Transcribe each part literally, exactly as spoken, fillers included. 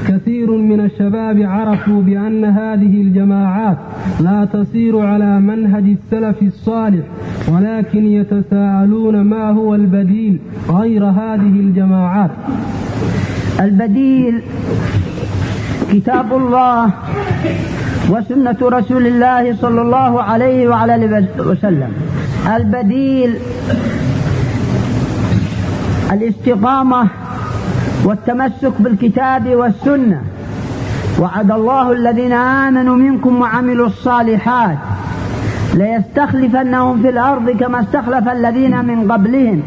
كثير من الشباب عرفوا بأن هذه الجماعات لا تسير على منهج السلف الصالح، ولكن يتساءلون ما هو البديل غير هذه الجماعات. البديل كتاب الله وسنة رسول الله صلى الله عليه وعلى آله وسلم. البديل الاستقامة والتمسك بالكتاب والسنة. وعد الله الذين آمنوا منكم وعملوا الصالحات ليستخلفنهم في الأرض كما استخلف الذين من قبلهم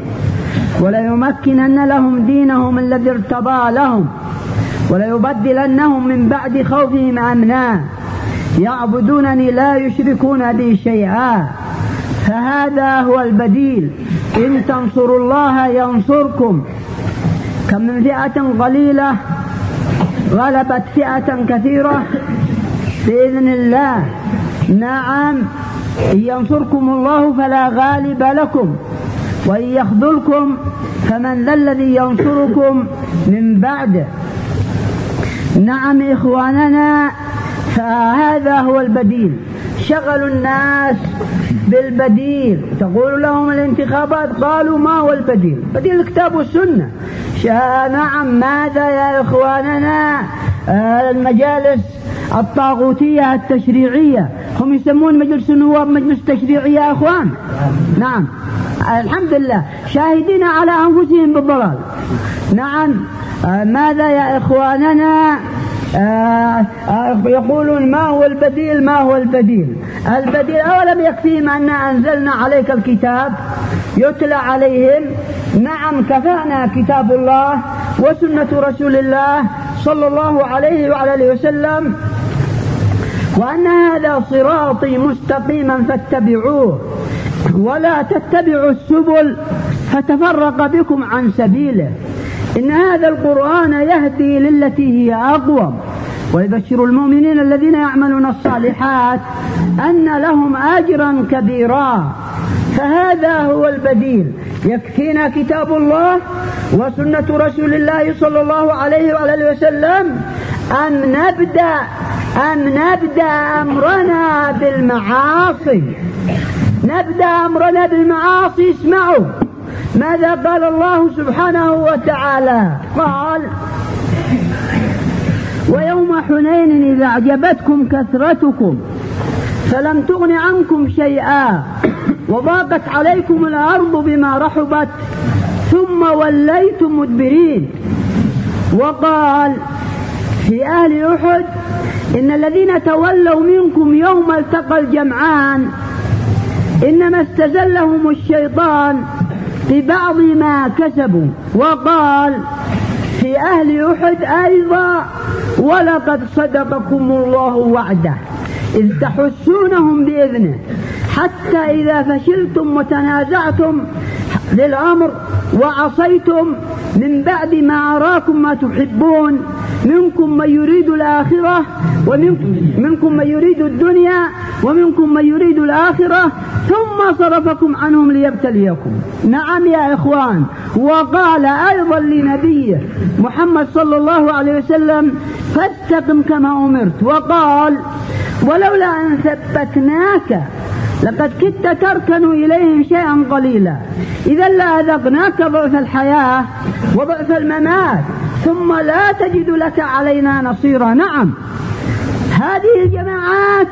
وليمكنن لهم دينهم الذي ارتضى لهم وليبدلنهم من بعد خوفهم أمنا يعبدونني لا يشركون بي شيئا. فهذا هو البديل. إن تنصروا الله ينصركم. كم من فئة قليلة غلبت فئة كثيرة بإذن الله. نعم، إن ينصركم الله فلا غالب لكم، وإن يخذلكم فمن ذا الذي ينصركم من بعده. نعم إخواننا، فهذا هو البديل. شغلوا الناس بالبديل، تقول لهم الانتخابات، قالوا ما هو البديل؟ بديل الكتاب والسنة. نعم، ماذا يا إخواننا؟ المجالس الطاغوتية التشريعية، هم يسمون مجلس النواب مجلس تشريعي يا إخوان. نعم، الحمد لله شاهدين على أنفسهم بالضلال. نعم، ماذا يا إخواننا؟ آه آه يقولون ما هو البديل؟ ما هو البديل؟ البديل أولم يكفيهم أن أنزلنا عليك الكتاب يتلى عليهم؟ نعم، كفانا كتاب الله وسنة رسول الله صلى الله عليه وعلى آله وسلم، وأن هذا صراطي مستقيما فاتبعوه ولا تتبعوا السبل فتفرق بكم عن سبيله. إن هذا القرآن يهدي للتي هي أقوم ويبشر المؤمنين الذين يعملون الصالحات أن لهم أجرا كبيرا. فهذا هو البديل. يكفينا كتاب الله وسنة رسول الله صلى الله عليه وعلى وسلم أن نبدأ أن نبدأ أمرنا بالمعاصي. نبدأ أمرنا بالمعاصي. اسمعوا ماذا قال الله سبحانه وتعالى. قال: ويوم حنين إذا أعجبتكم كثرتكم فلم تغن عنكم شيئا وضاقت عليكم الأرض بما رحبت ثم وليتم مدبرين. وقال في أهل أحد: إن الذين تولوا منكم يوم التقى الجمعان إنما استزلهم الشيطان ببعض ما كسبوا. وقال في أهل أحد أيضا: ولقد صدقكم الله وعده إذ تحسونهم بإذنه حتى إذا فشلتم وتنازعتم للأمر وعصيتم من بعد ما أراكم ما تحبون منكم من يريد الآخرة ومنكم من يريد الدنيا ومنكم من يريد الآخرة ثم صرفكم عنهم ليبتليكم. نعم يا إخوان. وقال أيضا لنبيه محمد صلى الله عليه وسلم: فاستقم كما أمرت. وقال: ولولا أن ثبتناك لقد كدت تركن إليهم شيئا قليلا إذا لأذقناك ضعف الحياة وضعف الممات ثم لا تجد لك علينا نصيرا. نعم، هذه الجماعات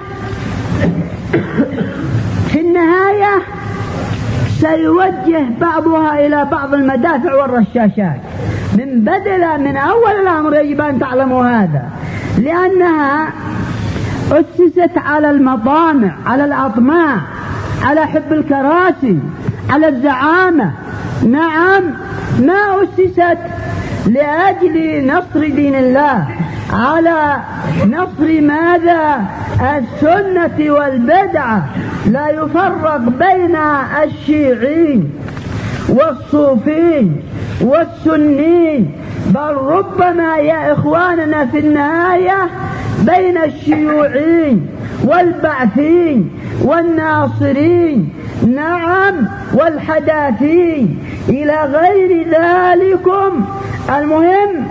في النهاية سيوجه بعضها إلى بعض المدافع والرشاشات من بدل من أول الأمر. يجب أن تعلموا هذا، لأنها أسست على المطامع، على الأطماع، على حب الكراسي، على الزعامة. نعم، ما أسست لأجل نصر دين الله، على نصر ماذا؟ السنة والبدعة. لا يفرق بين الشيعين والصوفين والسنين، بل ربما يا إخواننا في النهاية بين الشيوعين والبعثين والناصرين، نعم، والحداثين إلى غير ذلكم. المهم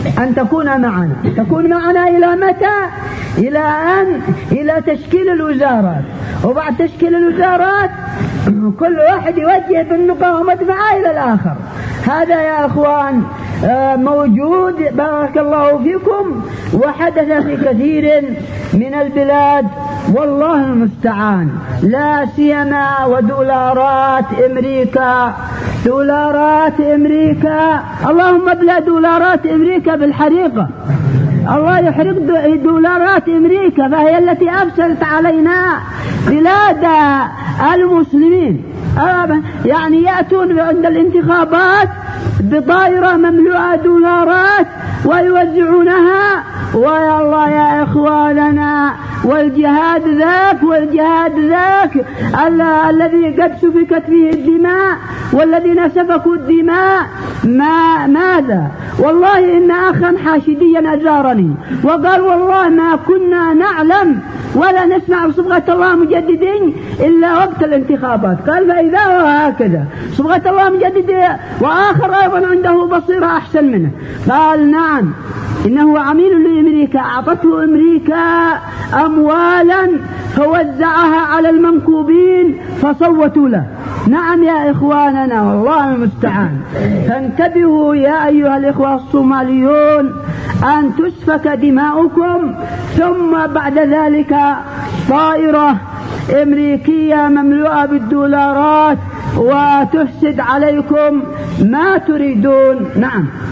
أن تكون معنا. تكون معنا إلى متى؟ إلى أن إلى تشكيل الوزارات، وبعد تشكيل الوزارات كل واحد يوجه بالنقاط ومدفعه إلى الآخر. هذا يا أخوان موجود بارك الله فيكم، وحدث في كثير من البلاد والله المستعان، لا سيما ودولارات أمريكا. دولارات أمريكا اللهم ابلع دولارات أمريكا بالحريقة، الله يحرق دولارات أمريكا، فهي التي أفسدت علينا بلاد المسلمين. يعني يأتون عند الانتخابات بطائرة مملوءة دولارات ويوزعونها، ويا الله يا إخواننا، والجهاد ذاك والجهاد ذاك الذي قد سفكت فيه الدماء والذين سفكوا الدماء ما ماذا؟ والله إن أخا حاشديا أجارني وقال والله ما كنا نعلم ولا نسمع صبغة الله مجددين إلا وقت الانتخابات. قال فإذا هو هكذا صبغة الله مجددين، وآخر أيضا عنده بصيرة أحسن منه. قال نعم إنه عميل لأمريكا، أعطته أمريكا أموالا فوزعها على المنكوبين فصوتوا له. نعم يا إخواننا والله المستعان. فانتبهوا يا أيها الإخوة الصوماليون أن تسفك دماؤكم، ثم بعد ذلك طائرة أمريكية مملوءة بالدولارات وتفسد عليكم ما تريدون. نعم.